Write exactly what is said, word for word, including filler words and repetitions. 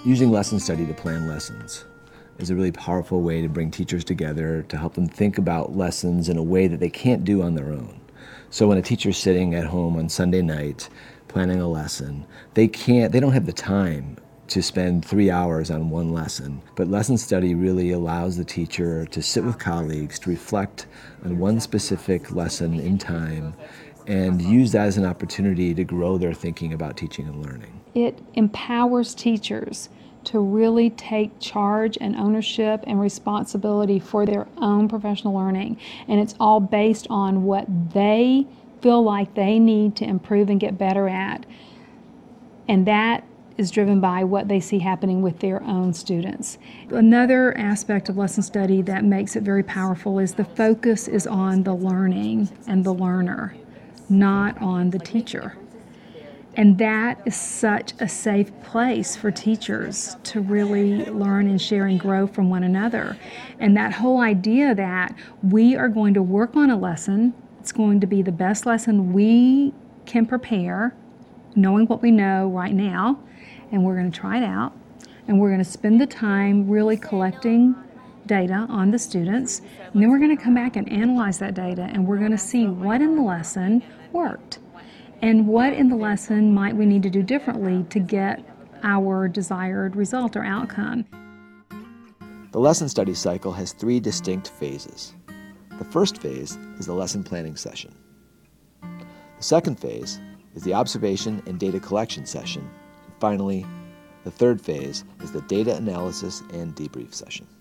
Using lesson study to plan lessons is a really powerful way to bring teachers together, to help them think about lessons in a way that they can't do on their own. So when a teacher's sitting at home on Sunday night planning a lesson, they can't, they don't have the time to spend three hours on one lesson. But lesson study really allows the teacher to sit with colleagues, to reflect on one specific lesson in time, and use that as an opportunity to grow their thinking about teaching and learning. It empowers teachers to really take charge and ownership and responsibility for their own professional learning. And it's all based on what they feel like they need to improve and get better at. And that is driven by what they see happening with their own students. Another aspect of lesson study that makes it very powerful is the focus is on the learning and the learner, not on the teacher. And that is such a safe place for teachers to really learn and share and grow from one another. And that whole idea that we are going to work on a lesson, it's going to be the best lesson we can prepare, knowing what we know right now, and we're going to try it out, and we're going to spend the time really collecting data on the students, and then we're going to come back and analyze that data, and we're going to see what in the lesson worked, and what in the lesson might we need to do differently to get our desired result or outcome. The lesson study cycle has three distinct phases. The first phase is the lesson planning session. The second phase is the observation and data collection session. And finally, the third phase is the data analysis and debrief session.